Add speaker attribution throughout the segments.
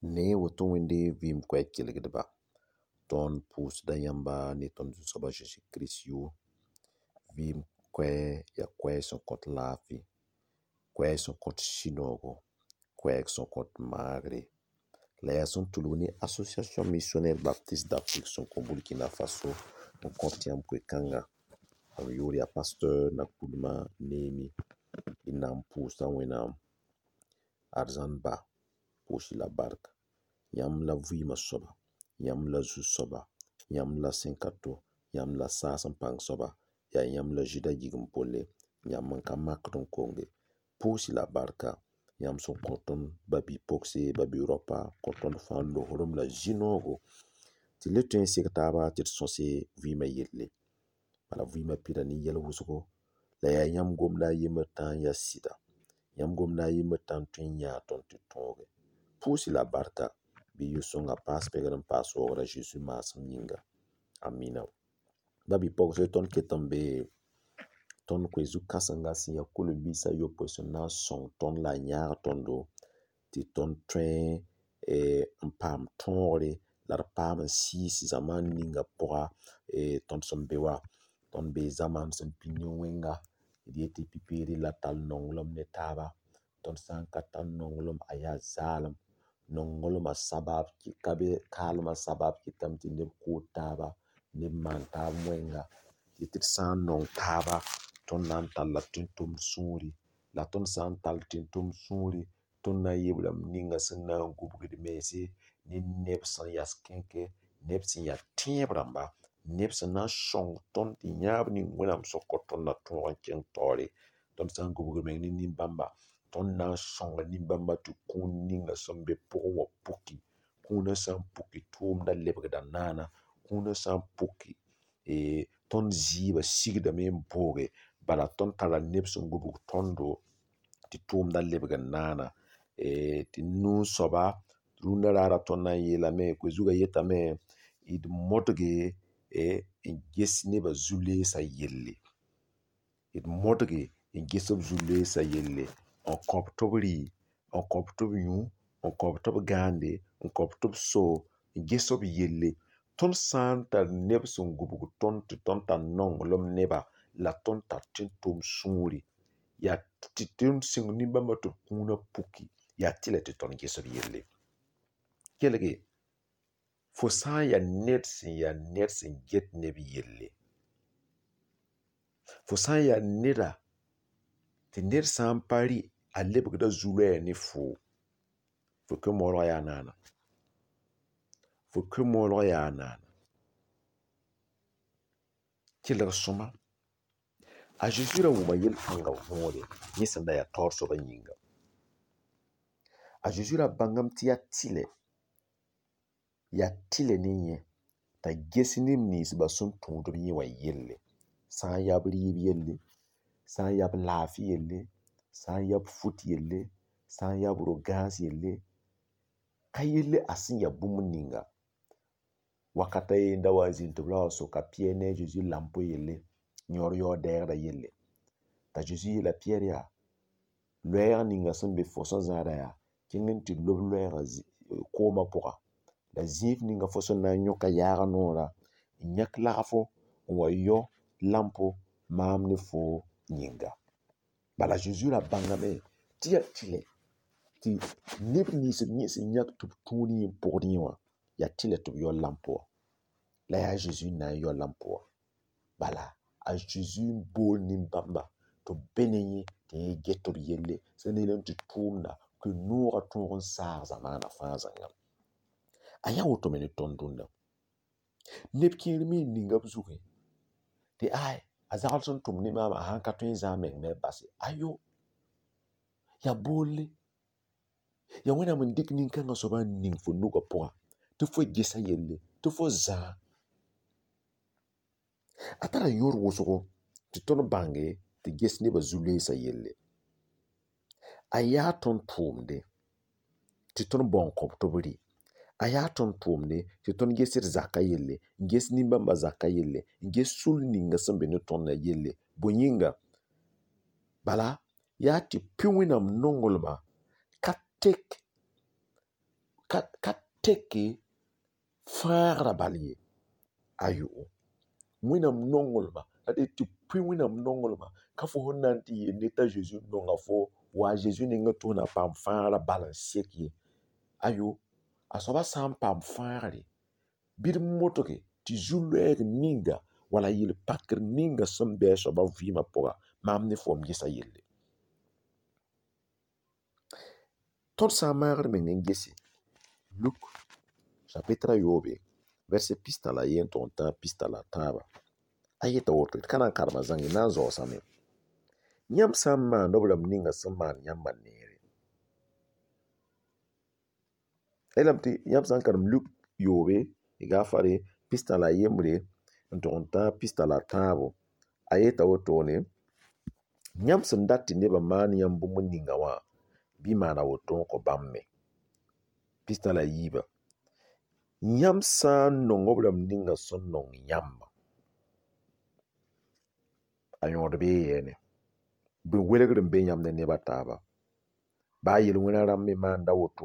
Speaker 1: Ne woto wẽnde vɩɩm koɛɛg kelgdba. Tõnd pʋʋsda yãmba ne tõnd Zu-soabã Zezi Kirist yo. Vɩɩm koɛɛ yaa koɛɛg sẽn kõt laafɩ, koɛɛg sẽn kõt sũ-noogo, koɛɛg sẽn kõt maagre. La yaa sẽn tʋlg ne Association Missionnaire Baptiste d'Afrique sẽn kõ Burkina Faso n kõt yãmb koe-kãnga. M yood yaa Pasteur Nakpulma Neemi. Y na n pʋʋsda Wẽnnaam. Arzãn Ba, pʋʋs-y la bark. Yãmb la vɩɩmã soaba, yãmb la zu-soaba, yãmb la sẽn-ka-to, yãmb la saas-n-pãng soaba, yaa yãmb la Zɩɩda yigim pʋlle, yãmb n ka makd n konge. Pʋʋs-y la barka. Yãmb sẽn kõ tõnd ba-bi-pogse, ba-bi-raopã, kõ tõnd fãa lohrem la zĩ-noogo tɩ le tõe n sek taaba tɩ d sõse vɩɩmã yelle. Bala vɩɩmã pida ne yɛl wʋsgo, la yaa yãmb gomda a yembr tã n yaa sɩda. Yãmb gomda a yembr tã n tõe n yãa tõnd tɩ tõoge. Pʋʋs-y la barka. Bɩ yʋ-sõngã paas pɛgr n paas waoogrã Zeezi maasem yĩnga. Amina. Ba-bi-pogse tõnd ket n be tõnd koe-zu-kãsengã sẽn yaa kolo-biisã yopoe sẽn na n sõng tõnd la a yãag tõndo tɩ tõnd tõe n paam tõogre la d paam n sɩɩs zamaan ninga pʋga tõnd sẽn be wa. Tõnd bee zamaan sẽn pĩnd ne wẽnga, d yetɩ pipeere la tall nonglem ne taaba. Tõnd sã n ka tar nonglem, a yaa zaalem. Nonglmã sabab kaalmã sabab kɩtame tɩ neb kood taaba, neb maan taab wẽnga. Tɩ d sã n nong taaba, tõnd na n talla tʋm-tʋmd sũuri. La tõnd sã n tall tʋm-tʋmd sũuri, tõnd na n yebrame ninga sẽn na n gubgd mense ne neb sẽn yas kẽnke, neb sẽn yaa tẽeb rãmba, neb sẽn na n sõng tõnd tɩ yãab ning Wẽnnaam sẽn kõ tõnd na tõog n kẽng taoore. Tõnd sã n gubg meng ne nin-bãmba, tõnd na n sõnga nin-bãmba tɩ kũun ninga sẽn be pʋgẽ wã puki. Kũunã sã n puki, tʋʋmdã lebgda naana. Kũunã sã n puki, tõnd zɩɩba sigdame n booge. Bala tõnd tara neb sẽn gubg tõndo tɩ tʋʋmdã lebg n naana. Tɩ nuu-soaba, rũndã raara tõnd na n yeelame, koe-zugã yetame d modge n ges nebã zu-leesã yelle. D modge n ges b zu-leesã yelle, n kõb tɩ b rɩ, n kõb tɩ b yũ, n kõb tɩ b gãande, n kõb tɩ b so, n ges b yelle. Tõnd sã n tar neb sẽn gubg tõnd tɩ tõnd tar nonglem neba, la tõnd tar tẽn-tʋmd sũuri, yaa tɩ tõnd sɩng nin-bãmba tɩ b kũunã puki, yaa tɩ la tɩ tõnd ges b yelle. Kelge, fo sã n yaa ned sẽn get neb yelle, fo sã n yaa neda tɩ ned sã n pa rɩ a lebgda zu-loɛɛ ne foo, fo kẽ-moolg yaa naana. Fo kẽ-moolg yaa naana. Kelg sõma. A Zeezi ra wʋma yel-kãnga võore yẽ sẽn da yaa taoor soabã yĩnga. A Zeezi ra bãngame tɩ yaa tɩlɛ ne yẽ t'a ges neb ninsba sẽn tũud b yẽ wã yelle. Sã n yaa b rɩɩb yelle, sã n yaa b laafɩ yelle, sã n yaa b fut yelle, sã n yaa b ro-gãas yelle, ka yelle a sẽn yaa bũmb ninga. Wakata ye n da wa n zĩnd tɩ b la wa soka Pɩyɛɛr ne a Zeezi lampo yelle, yõor yaood-dɛɛgda yelle. T'a Zeezi yeela Pɩyɛɛr yaa, loɛɛg ninga sẽn be fo sẽn zãada yaa, kẽng n tɩ lob loɛɛgã koomã pʋga. La zĩig ninga fo sẽn na n yõka yaaga noorã, n yãk lagfo n wa yao lampo maam ne fo yĩnga. Bala Zeezi ra bãngame tɩ yaa tɩlɛ tɩ neb nins b yẽ sẽn yãk tɩ b tũud yẽ pʋgd yẽ wã, yaa tɩlɛ tɩ b yao lampo wã. La yaa a Zeezi n na n yao lampo wã. Bala a Zeezi n bool nin-bãmba tɩ b be ne yẽ tɩ yẽ get b yelle, sẽn na n yelem tɩ tʋʋmda, koe-noogã tõog n saag zamaana fãa zãnga. A yaa woto me ne tõnd dũnna. Neb kẽer me n ninga b zugẽ tɩ a zagl sẽn tʋm ne maamã a sãn ka tõe n zãag meng ne a base. Ayo, yaa boolle. Ya Wẽnnaam n dɩk nin-kãngã soabã n ning fo nugã pʋga tɩ fo gesa yelle, tɩ fo zãag. A tara yõod wʋsgo tɩ tõnd bãnge tɩ ges nebã zu-leesã yelle. A yaa tõnd tʋʋmde tɩ tõnd baoong kõb tɩ b rɩ. A yaa tõnd tʋʋmde tɩ tõnd gesd zakã yelle, n ges nin-bãmbã zakã yelle, n ges sũl ninga sẽn be ne tõndã yelle. Bõe yĩnga? Bala, yaa tɩ pɩ Wẽnnaam nonglmã ka tek ka teke fãagrã bal ye. Ayo, wẽnnaam nongolma, la d tɩ pʋɩ wẽnnaam nongolma, ka fo sẽn na n tɩ yeel ne t'a Zeezi nonga fo, wa a Zeezi nengã tɩ f na n paam fãagrã bal n sek ye. Ayo, a soaba sã n paam fãagre, bɩ d motge tɩ zu-loɛɛg ninga wala yel-pakr ninga sẽn bɩ a soaba vɩɩmã pʋga, maam ne fo m gesa yelle. Tõnd sã n maagd meng n gese, Luk chapitre yoobe, verset pista la yen tʋg n tãag pista la tãaba. A yeta woto, d ka na n karema zãng, y na n zaoosame. Yãmb sã n maand b rãmb ninga sẽn maan yãmbã neere. Yeelame tɩ yãmb sã n karem Luk yoobe, y gaafare pista la yembre n tʋg n tãag pista la tãabo. A yeta wotone, yãmb sẽn dat tɩ nebã maan yãmb bũmb ninga wã, bɩ maana woto n kõ bãmb me. Pista la yiiba. Yãmb sã n nong b rãmb ninga sẽn nong yãmbã, a yõod bee yɛɛne. Bɩ welgr n be yãmb ne nebã taaba. Baa yel-wẽnã rãmb me maanda woto.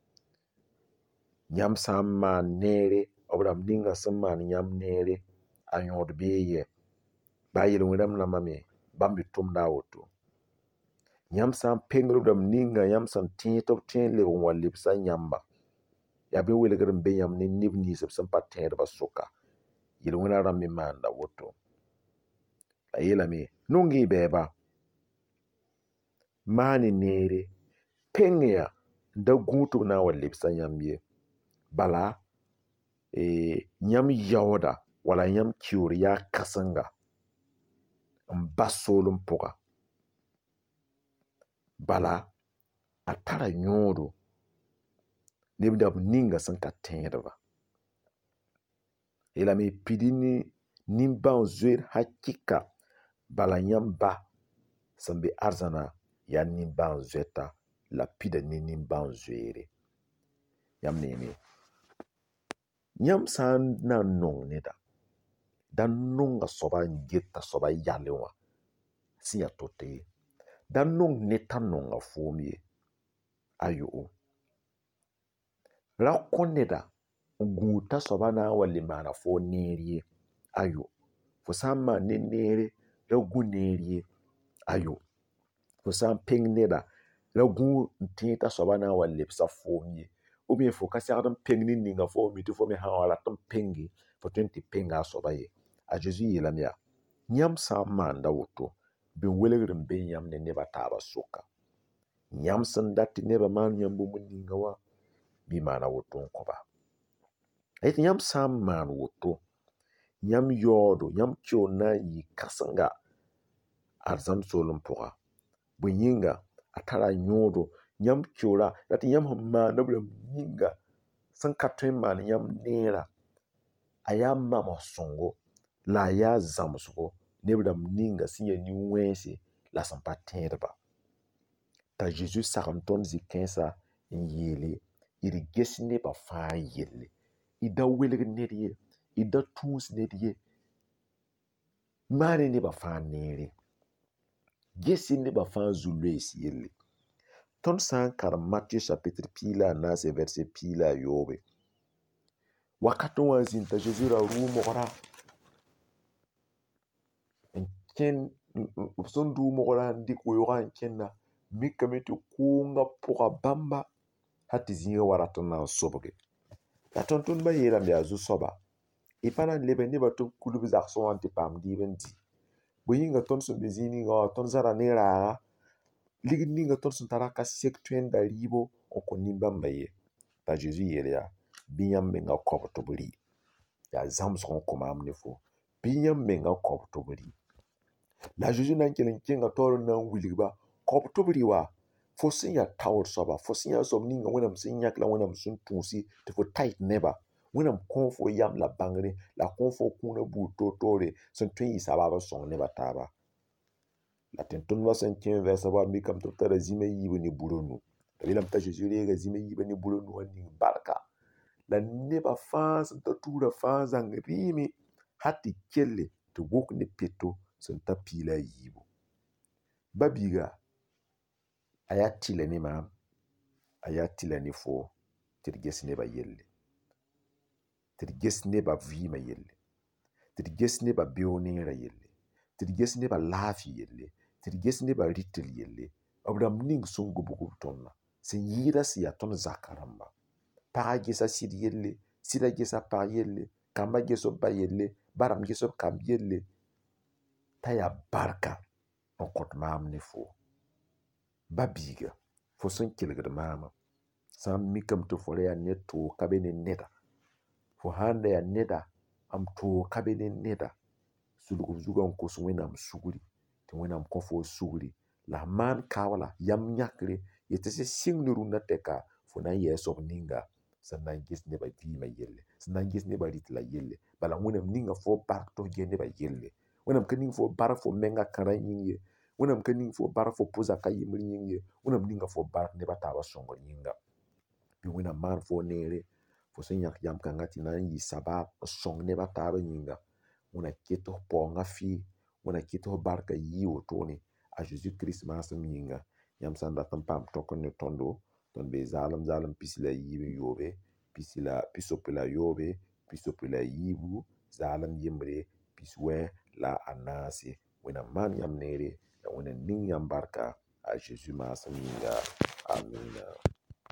Speaker 1: Yãmb sã n maan neere, b rãmb ninga sẽn maan yãmb neere, a yõod bee yɛ. Baa yel-wẽnã rãmbã me, bãmb me tʋmda a woto. Yãmb sã n pengr b rãmb ninga yãmb sẽn tẽed tɩ b tõe n leb n wa lebsa yãmba, yaa bɩ welgr n be yãmb ne neb nins b sẽn pa tẽedbã sʋka. Yel-wẽnã rãmb me maanda woto. La yeelame, nong-y bɛɛba, maane neere, peng-ya n da gũu tɩ b na n wa lebsa yãmb ye. Bala, yãmb yaooda wala yãmb kioor yaa kãsenga n bas soolem pʋga. Bala, a tara yõodo neb dãmb ninga sẽn ka tẽedba. Yeelame pidi ne nin-bãon-zoeer hakɩka, bala yãmb ba sẽn be arzãna yaa nin-bãon-zoɛta la pida ne nin-bãon-zoeere. Yãmb neeme, yãmb sã n na n nong neda, da nonga soaba n get t'a soaba yale wã sẽn yaa to-to ye. Da nong ne t'a nonga foom ye. Ayo, ra kõ neda n gũu t'a soaba na n wa le maana foo neer ye. Ayo, fo sã n maan ne neere, ra gũ neer ye. Ayo, fo sã n peng neda, ra gũu n tẽed t'a soaba na n wa lebsa foom ye. Ou bien fo ka segd n peng ne ninga fo mi tɩ fo me sã n wa rat n penge, fo tõe n tɩ penga a soaba ye. A Zeezi yeelame yaa, yãmb sã n maanda woto, bɩ welgr n be yãmb ne nebã taabã sʋka. Yãmb sẽn dat tɩ nebã maan yãmb bũmb ninga wã, bɩ maana woto n kõ-ba. A yetɩ yãmb sã n maan woto, yãmb yaoodo, yãmb kioor na n yɩ kãsenga arzãn soolem pʋga. Bõe yĩnga, a tara yõodo, yãmb kioora, la tɩ yãmb sẽn maand b rãmb yĩnga sẽn ka tõe n maan yãmb neera, a yaa mamsẽngo la a yaa zãmsgo ne b rãmb ninga sẽn yaa nin-wẽnse la sẽn pa tẽedba. T'a Zeezi sagem tõnd zĩ-kãensã n yeele, d ges nebã fãa yelle. Y da welg ned ye, y da tũus ned ye. Maane nebã fãa neere. Ges-y nebã fãa zu-loees yelle. Tõnd sã n karem Mathieu chapitre pii la a naase verset pii la a yoobe. Wakat n wa n zĩnd t'a Zeezi ra rʋʋ mogra n kẽnd, b sẽn dʋʋ mogra n dɩk weoogã n kẽnda, mikame tɩ koongã pʋga bãmba ha tɩ zĩigã wa rat n na n sobge. La tõnd-tõndbã yeelame yaa zu-soaba, y pa na n leb nebã tɩ b kulb zagsẽ wã n tɩ paam dɩɩb n di. Bõe yĩnga tõnd sẽn be zĩig ninga wã, tõnd zara ne raaga, ligd ninga tõnd sẽn tara ka sek tõe n da rɩɩbo n kõ nin-bãmbã ye. T'a Zeezi yeel yaa, bɩ yãmb menga kaob tɩ b rɩ. Yaa zãmsg n kõ maam ne fo. Bɩ yãmb menga kaob tɩ b rɩ. La a Zeezi na n kell n kẽnga taoor n na n wilgba, kaob tɩ b rɩ wa, fo sẽn yaa taoor soaba, fo sẽn yaa soab ninga Wẽnnaam sẽn yãk la Wẽnnaam sẽn tũusi tɩ fo tait nebã, Wẽnnaam kõo fo yam la bãngre, la kõo fo kũunã buud toor-toore sẽn tõe n yɩ sabaab n sõng nebã taaba. La tẽn-tʋmdbã sẽn kẽ vɛɛsã wa mikame tɩ b tara zĩma yiibu ne bur-a-nu. La yeelame t'a Zeezi reega zĩma yiiba ne bur-a-nu wã ning barka. La nebã fãa sẽn ta tugrã fãa zãng rɩɩme ha tɩ kelle tɩ wok ne peto sẽn ta pii la a yiibu. Ba-biiga, a yaa tɩla ne maam, a yaa tɩla ne fo. tɩ d ges nebã yelle, tɩ d ges nebã vɩɩmã yelle, tɩ d ges nebã beoog neerã yelle, tɩ d ges nebã laafɩ yelle, tɩ d ges nebã rɩtl yelle, b rãmb ning sẽn gubgb tõndã, sẽn yɩɩda sẽn yaa tõnd zaka rãmba. Pagã gesa sɩd yelle, sɩdã gesa pag yelle, kambã ges b ba yelle, barãmb ges b kamb yelle, t'a yaa barka n kõt maam ne fo. Ba-biiga, fo sẽn kelgd maamã, sã n mikame tɩ fo ra yaa ned toog ka be ne neda, fo sãn da yaa neda n toog ka be ne neda, sulgb zugã n kos Wẽnnaam sugri, tɩ Wẽnnaam kõ fo sugri, la f maan kaoala, yam yãkre, yetɩ sẽn sɩng ne rũnnã tɛka fo na n yɛɛ soab ninga sẽn na n ges nebã vɩɩmã yelle, sẽn na n ges nebã rɩtla yelle, bala Wẽnnaam ninga fo bark tɩ f ges nebã yelle. Wẽnnaam ka ning fo bark fo menga kãrã yĩng ye, Wẽnnaam ka ning fo bark fo pʋ-zakã yembr yĩng ye, Wẽnnaam ninga fo bark nebã taabã sõngr yĩnga. Bɩ Wẽnnaam maan fo neere, fo sẽn yãk yam-kãngã tɩ na n yɩ sabaab n sõng nebã taabã yĩnga. Wẽnna ket f paoongã fɩɩ, Wẽnna ket f barkã yɩɩ wotone a Zeezi Kirist maasem yĩnga. Yãmb sã n dat n paam tõkr ne tõndo, tõnd bee zaalem pis la a yiib n yoobe, pisopoe la a yoobe, pisopoe la a yiibu, zaalem yembre, pis-wɛ la a naase. Wẽnnaam maan yãmb neere, la Wẽnnaam ning yãmb barka a Zeezi maasem yĩnga. Amiina.